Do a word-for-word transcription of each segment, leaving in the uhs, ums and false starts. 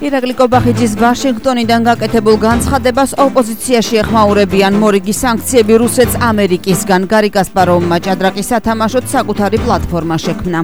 ირაკლი კობახიძის ვაშინგტონიდან გაკეთებულ განცხადებას ოპოზიციაში ეხმაურებიან მორიგი სანქციები რუსეთს ამერიკისგან. გარი კასპაროვმა ჭადრაკის სათამაშოდ საკუთარი პლატფორმა შექმნა.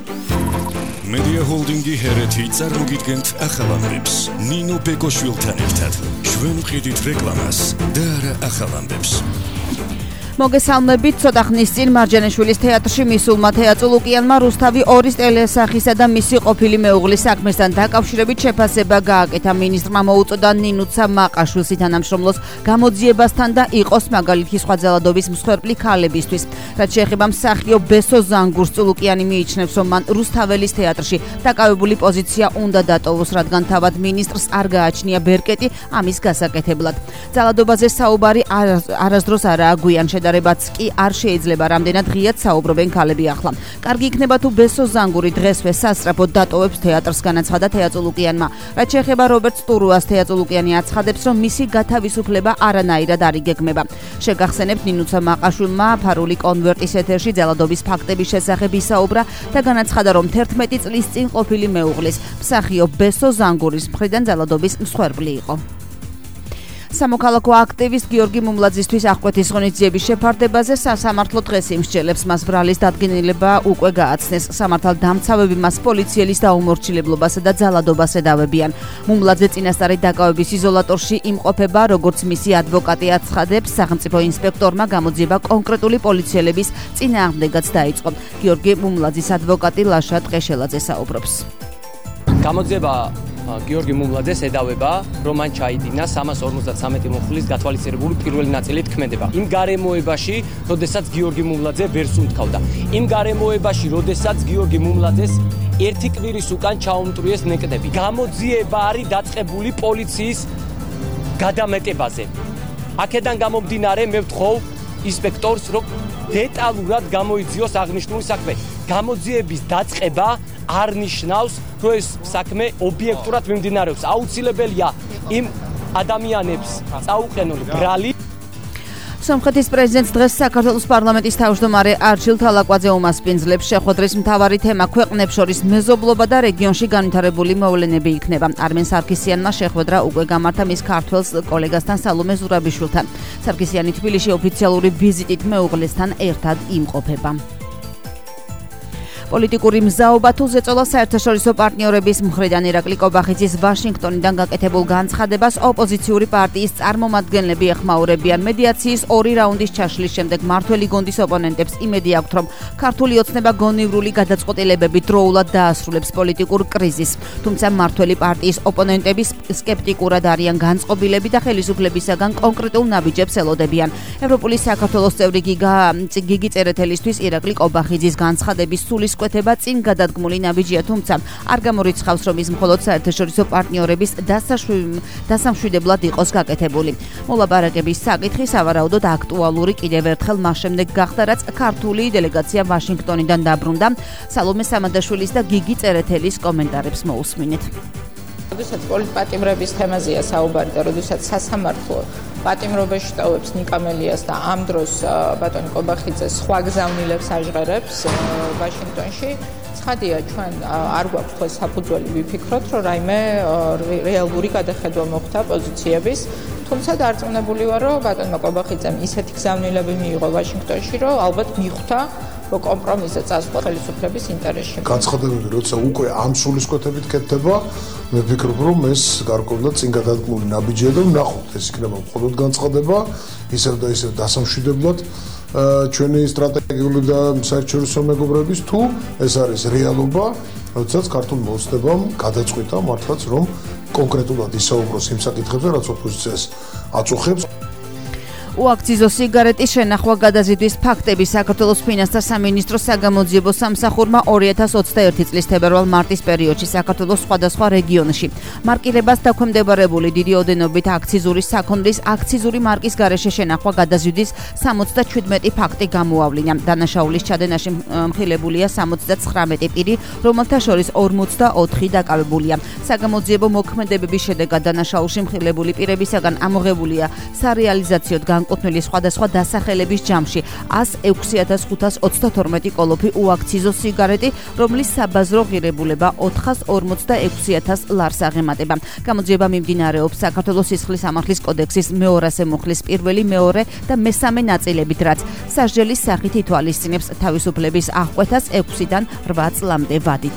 Media Holdingi ჰერეთი წარმოგიდგენთ ახალ ამბებს. ნინო ბეკოშვილთან ერთად. ჩვენ ვყიდით რეკლამას და არა ახალ ამბებს. მოგესალმებით, ცოტა ხნის წინ მარჯანიშვილის თეატრში მისულმა თეატრულუკიანმა რუსთავი ორის ტელესახისა და მისი ყოფილი მეუღლის საქმესთან დაკავშირებით შეფასება გააკეთა. მინისტრმა მოუწოდა ნინუცა მაყაშვილს თანამშრომლოს გამოძიებასთან და იყოს მაგალითი სხვა ძალადობის მსხვერპლი ქალებისთვის. რაც შეეხება მსახიობ ბესო ზანგურს, წულუკიანი მიიჩნევს, რომ მან რუსთაველის თეატრში დაკავებული პოზიცია უნდა დატოვოს, რადგან თავად მინისტრს არ გააჩნია ბერკეტი ამის გასაკეთებლად. ძალადობაზე საუბარი არასდროს არაა გვიან შედარებაც კი არ შეიძლება, რამდენად ღიად საუბრობენ ქალები ახლა. კარგი იქნება თუ ბესო ზანგური დღესვე სასწრაფოდ დატოვებს თეატრს, განაცხადა თეატრულუკიანმა. რაც შეეხება რობერტ სტურუას, თეატრულუკიანი აცხადებს, რომ მისი გათავისუფლება არანაირად არ იგეგმება. შეგახსენებთ, ნინუცა მაყაშვილმა ფარული კონვერტის ეთერში ძალადობის ფაქტების შესახებ ისაუბრა და განაცხადა, რომ თერთმეტი წლის წინ ყოფილი მეუღლის, მსახიობ ბესო ზანგურის მხრიდან ძალადობის მსხვერპლი იყო. სამოქალაქო აქტივისტ გიორგი მუმლაძისთვის აღკვეთის ღონისძიების შეფარდებაზე სასამართლო დღეს იმსჯელებს. მას ბრალის დადგენილება უკვე გააცნეს. სამართალდამცავები მას პოლიციელის დაუმორჩილებლობასა და ძალადობას ედავებიან. მუმლაძე წინასწარი დაკავების იზოლატორში იმყოფება, როგორც მისი ადვოკატი აცხადებს, სახელმწიფო ინსპექტორმა გამოძიება კონკრეტული პოლიციელების წინააღმდეგაც დაიწყო. გიორგი მუმლაძის ადვოკატი ლაშა ტყეშელაძე საუბრობს. გამოძიება გიორგი მუმლაძეს ედავება, რომ მან ჩაიდინა სამას ორმოცდათვრამეტი მუხლის გათვალისწინებული პირველი ნაწილი თქმედება. იმ გარემოებაში, როდესაც გიორგი მუმლაძე ვერ სუნთქავდა. იმ გარემოებაში, როდესაც გიორგი მუმლაძეს ერთი კვირის უკან ჩაუმტვრიეს ნეკდები. გამოძიება არის დაწყებული პოლიციის გადამეტებაზე. აქედან გამომდინარე მე ვთხოვ ინსპექტორს, რომ დეტალურად გამოიძიოს აღნიშნული საქმე. გამოძიების დაწყება არ ნიშნავს, რომ ეს საქმე ობიექტურად მიმდინარეობს. აუცილებელია იმ ადამიანებს წაუყენონ ბრალი. სომხეთის პრეზიდენტს დღეს საქართველოს პარლამენტის თავმჯდომარე არჩილ თალაკვაძე უმასპინძლებს. შეხვედრის მთავარი თემა ქვეყნებს შორის მეზობლობა და რეგიონში განვითარებული მოვლენები იქნება. არმენ სარქისიანმა შეხვედრა უკვე გამართა მის ქართველ კოლეგასთან სალომე ზურაბიშვილთან. სარქისიანი თბილისში ოფიციალური ვიზიტით მეუღლესთან ერთად იმყოფება. პოლიტიკური მზაობა თუ ზეწოლა საერთაშორისო პარტნიორების მხრიდან ირაკლი კობახიძის ვაშინგტონიდან გაკეთებულ განცხადებას ოპოზიციური პარტიის წარმომადგენლები ეხმაურებიან. მედიაციის ორი რაუნდის ჩაშლის შემდეგ მართველი გონდის ოპონენტებს იმედი აქვთ, რომ ქართული ოცნება გონივრული გადაწყვეტილებები დროულად დაასრულებს პოლიტიკურ კრიზისს. თუმცა მართველი პარტიის ოპონენტები სკეპტიკურად არიან განწყობილები და ხელისუფლებისაგან კონკრეტულ ნაბიჯებს ელოდებიან. ევროპული საქართველოს წევრი გიგი წერეთელისთვის ირაკლი კობახიძის განცხადების სულის კვეთება წინ გადადგმული ნაბიჯია, თუმცა არ გამორიცხავს, რომ ის მხოლოდ საერთაშორისო პარტნიორების დასამშვიდებლად იყოს გაკეთებული. მოლაპარაკების საკითხი სავარაუდოდ აქტუალური კიდევ ერთხელ მას შემდეგ გახდა, რაც ქართული დელეგაცია ვაშინგტონიდან დაბრუნდა. სალომე სამადაშვილის და გიგი წერეთელის კომენტარებს მოусმინეთ. როდესაც პოლიტპატიმრების თემაზეა საუბარი და როდესაც სასამართლო პატიმრობაში ტოვებს ნიკამელიას და ამ დროს ბატონი კობახიძეს სხვა გზავნილებს აჟღერებს ვაშინგტონში, ცხადია, ჩვენ არ გვაქვს ხოლმე საფუძველი ვიფიქროთ, რომ რაიმე რეალური გადახედვა მოხდა პოზიციების. თუმცა დარწმუნებული ვარ, რომ ბატონმა კობახიძემ ისეთი გზავნილები მიიღო ვაშინგტონში, რომ ალბათ მიხვდა კომპრომისზე წასვლა ხელისუფლების ინტერესში. განცხადებები, როცა უკვე ამ სულისკვეთებით კეთდება, მე ვფიქრობ, რომ ეს გარკვეულად წინ გადადგმული ნაბიჯია და ვნახოთ, ეს იქნება მხოლოდ განცხადება, ისევ და ისევ დასამშვიდებლად ჩვენი სტრატეგიული და საერთაშორისო მეგობრების, თუ ეს არის რეალობა, როდესაც ქართულმა ოცნებამ გადაწყვიტა მართლაც, რომ კონკრეტულად ისაუბროს იმ საკითხებზე, რაც ოპოზიციას აწუხებს. უაქციზო სიგარეტის შენახვა გადაზიდვის ფაქტები საქართველოს ფინანსთა სამინისტროს საგამოძიებო სამსახურმა ორი ათას ოცდაერთი წლის თებერვალ-მარტის პერიოდში საქართველოს სხვადასხვა რეგიონში მარკირებას დაქვემდებარებული დიდი ოდენობით აქციზური საქონლის აქციზური მარკის გარეშე შენახვა გადაზიდვის სამოცდაჩვიდმეტი ფაქტი გამოავლინა. დანაშაულის ჩადენაში მხილებულია სამოცდაცხრამეტი პირი, რომელთა შორის ორმოცდაოთხი დაკავებულია. საგამოძიებო მოქმედებების შედეგად დანაშაულში მხილებული პირებისაგან ამოღებულია სარეალიზაციო განკუთვნილი სხვადასხვა დასახელების ჯამში ას ექვსი ათას ხუთას ოცდათორმეტი კოლოფი უაქციზო სიგარეტი, რომლის საბაზრო ღირებულება ოთხას ორმოცდაექვსი ათას ლარს აღემატება. გამოძიება მიმდინარეობს საქართველოს სისხლის სამართლის კოდექსის მეორასე მუხლის პირველი, მეორე და მესამე ნაწილებით, რაც სასჯელის სახით ითვალისწინებს თავისუფლების აღკვეთას ექვსიდან რვა წლამდე ვადით.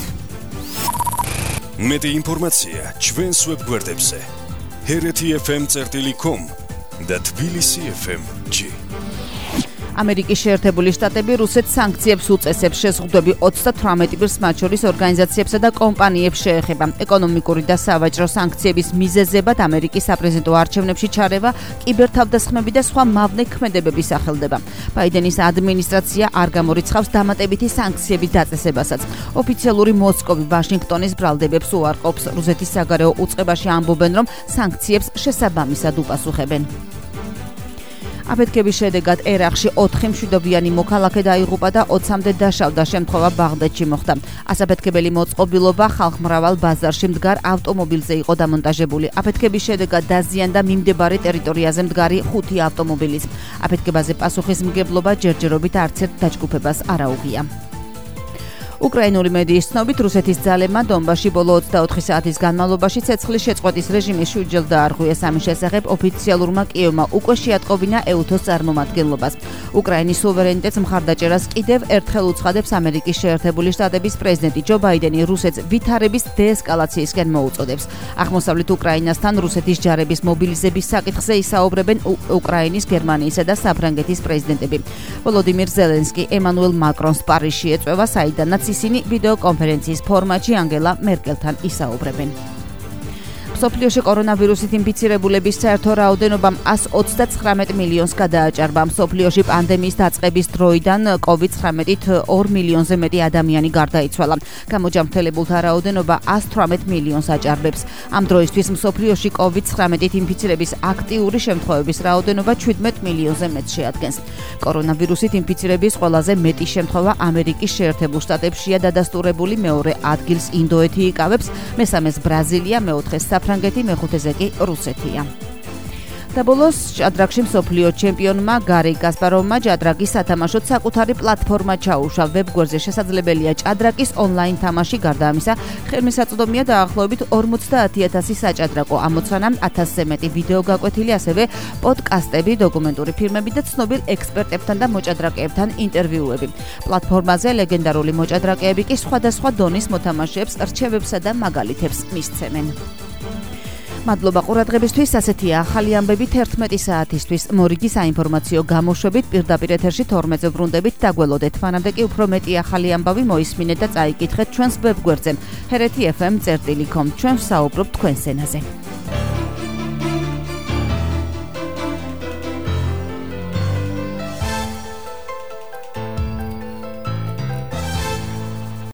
მეტი ინფორმაცია ჩვენს ვებგვერდებზე ჰერეთი ეფ ემ წერტილი კომ და თბილისი ეფ ემ ჯი. ამერიკის შეერთებული შტატები რუსეთს სანქციებს უწესებს. შეზღუდვები ოცდათვრამეტ პირს, მათ შორის ორგანიზაციებსა და კომპანიებს შეეხება. ეკონომიკური და სავაჭრო სანქციების მიზეზებად ამერიკის საპრეზიდენტო არჩევნებში ჩარევა, კიბერთავდასხმები და სხვა მავნე ქმედებები სახელდება. ბაიდენის ადმინისტრაცია არ გამორიცხავს დამატებითი სანქციების დაწესებასაც. ოფიციალური მოსკოვი ვაშინგტონის ბრალდებებს უარყოფს. რუსეთის საგარეო უწყებაში ამბობენ, რომ სანქციებს შესაბამისად უპასუხებენ. აფეთქების შედეგად ერაყში ოთხი მშვიდობიანი მოქალაქე დაიღუპა და ოცამდე დაშავდა. შემთხვევა ბაღდადში მოხდა. ასაფეთქებელი მოწყობილობა ხალხმრავალ ბაზარში მდგარ ავტომობილზე იყო დამონტაჟებული. აფეთქების შედეგად დაზიანდა მიმდებარე ტერიტორიაზე მდგარი ხუთი ავტომობილის. აფეთქებაზე პასუხისმგებლობა ჯერჯერობით არც ერთ დაჯგუფებას არ აუღია. უკრაინული მედიის ცნობით, რუსეთის ძალებმა დონბასში ბოლო ოცდაოთხი საათის განმავლობაში ცეცხლის შეწყვეტის რეჟიმი შვიდჯერ დაარღვიეს. ამის შესახებ ოფიციალურმა კიევმა უკვე შეატყობინა ეუთოს წარმომადგენლობას. უკრაინის სუვერენიტეტს მხარდაჭერას კიდევ ერთხელ უცხადებს ამერიკის შეერთებული შტატების პრეზიდენტი ჯო ბაიდენი. რუსეთს ვითარების დეესკალაციისკენ მოუწოდებს. აღმოსავლეთ უკრაინასთან რუსეთის ჯარების მობილიზების საკითხზე ისაუბრებენ უკრაინის, გერმანიისა და საფრანგეთის პრეზიდენტები. ვოლოდიმირ ზელენსკი ემანუელ მაკრონს პარიზში ეწვევა, საიდანაც ისინი ვიდეოკონფერენციის ფორმატში ანგელა მერკელთან ისაუბრებენ. მსოფლიოში კორონავირუსით ინფიცირებულების საერთო რაოდენობა ას ოცდაცხრამეტ მილიონს გადააჭარბა. მსოფლიოში პანდემიის დაწყების დროიდან კოვიდ ცხრამეტით ორ მილიონზე მეტი ადამიანი გარდაიცვალა. გამოჯანმრთელებულთა რაოდენობა ას თვრამეტ მილიონს აჭარბებს. ამ დროისთვის მსოფლიოში კოვიდ ცხრამეტით ინფიცირების აქტიური შემთხვევების რაოდენობა შვიდმეტ მილიონზე მეტს შეადგენს. კორონავირუსით ინფიცირების ყველაზე მეტი შემთხვევა ამერიკის შეერთებულ შტატებშია დადასტურებული, მეორე ადგილს ინდოეთი იკავებს, მესამეს ბრაზილია, მეოთხეს საფრანგეთი, მეხუთეზე კი რუსეთია. და ბოლოს ჭადრაკში მსოფლიო ჩემპიონმა გარი კასპაროვმა ჭადრაკის სათამაშოდ საკუთარი პლატფორმა ჩაუშვა. ვებგვერდზე შესაძლებელია ჭადრაკის ონლაინ თამაში, გარდა ამისა, ხელმისაწვდომია დაახლოებით ორმოცდაათი ათასი საჭადრაკო ამოცანა, ათასზე მეტი ვიდეო გაკვეთილი, ასევე პოდკასტები, დოკუმენტური ფილმები და ცნობილ ექსპერტებთან და მოჭადრაკეებთან ინტერვიუები. პლატფორმაზე ლეგენდარული მოჭადრაკეები კი სხვადასხვა დონის მოთამაშეებს რჩევებსა და მაგალითებს მისცემენ. მადლობა ყურადღებისთვის. ასეთია ახალი ამბები თერთმეტი საათისთვის. მორიგი საინფორმაციო გამოშვებით პირდაპირ ეთერში თორმეტზე ვრუნდებით. დაგველოდეთ. მანამდე კი უფრო მეტი ახალი ამბავი მოისმინეთ და წაიკითხეთ ჩვენს ვებგვერდზე ჰერეთი ეფ ემ წერტილი კომ. ჩვენ ვსაუბრობთ თქვენს ენაზე.